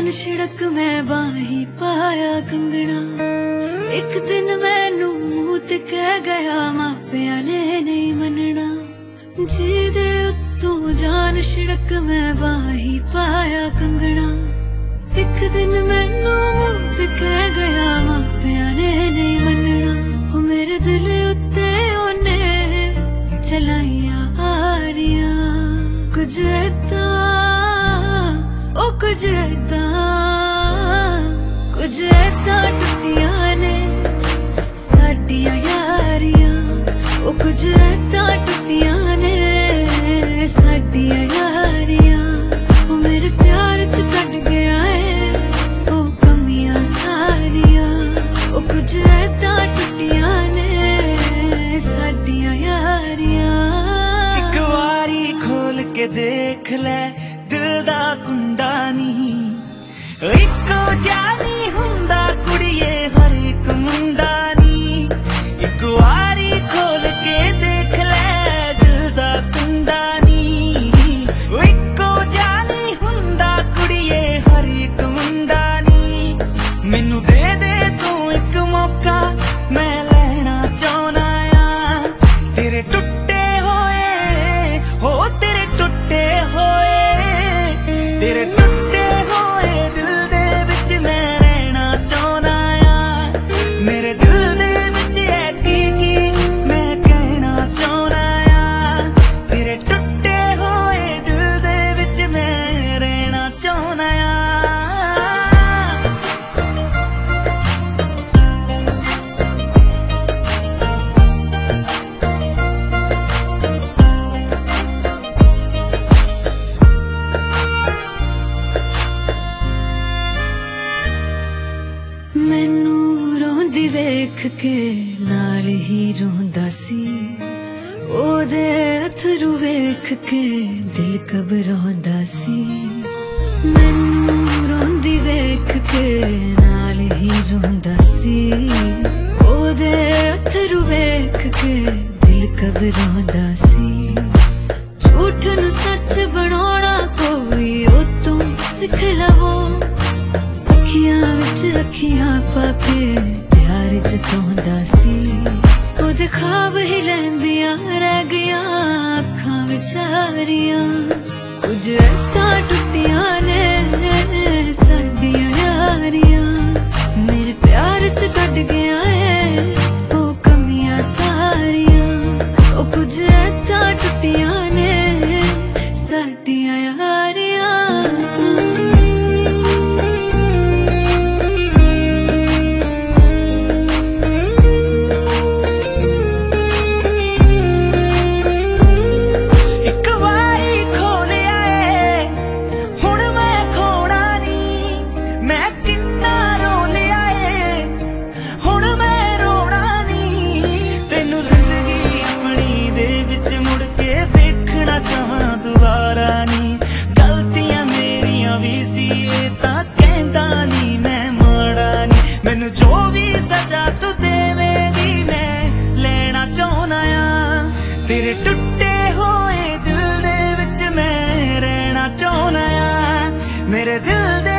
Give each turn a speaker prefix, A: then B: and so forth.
A: जान छिड़क मैं बाही पाया कंगना। एक दिन मैनू मूंह ते कह गया मापिया ने नहीं मनना। जिदे उत्तों जान छिड़क मैं बाही पाया कंगना। एक दिन मैनू मूंह ते कह गया मापिया ने नहीं मनना। ओ मेरे दिल उत्ते ओने चलाइया आरियां कुछ ऐदा, ओ कुछ ऐदा टुटियां ने साडियां यारियां। ओ कुछ ऐदा टुटियां ने साडियां यारियां। ओ मेरे प्यार च कट गया है ओ कमियां सारियां। ओ कुछ ऐदा टुटियां ने साडियां यारियां।
B: एक वारी खोल के देख ले दिल दा कुंडा नी, इक्को जानी हुंदा कुड़िए हर एक मुंडा नी। एक वारी खोल के देख ले दिल दा कुंडा नी, इक्को जानी हुंदा कुड़िए हर एक मुंडा नी। मैनू दे दे तू एक मौका मैं लेना चाहना आ तेरे टुटे होए हो, तेरे टुटे होए, तेरे टुटे होए दिल दे विच मैं रहना चाहना आ। मेरे दिल दे विच है की मैं कहना चाहना आ। तेरे टुटे होए दिल दे विच मैं रहना चाहना आ।
A: मैनू रोंदी वेख के नाल ही रोंदा सी। ओदे अथरू वेख के दिल घबरांदा सी। मैनू रोंदी वेख के नाल ही रोंदा सी। ओदे अथरू वेख के दिल घबरांदा सी। झूठ नू सच बनाना कोई ओ तू सिख लवो। अखियां विच अखियां पाके प्यार जताउंदा सी। ओदे ख्वाब ही लैंदियां रह गईयां अखां विचारियां। कुछ ऐदा टुटियां ने साडियां यारियां। मेरे प्यार च कट गया है ओ कमियां सारियां। ओ कुछ ऐदा टुटियां ने साडियां यारियां।
B: मैनू जो भी सजा तू देवेगी मैं लेना चाहना आ। तेरे टुटे होए दिल दे विच मैं रहना चाहना आ। मेरे दिल दे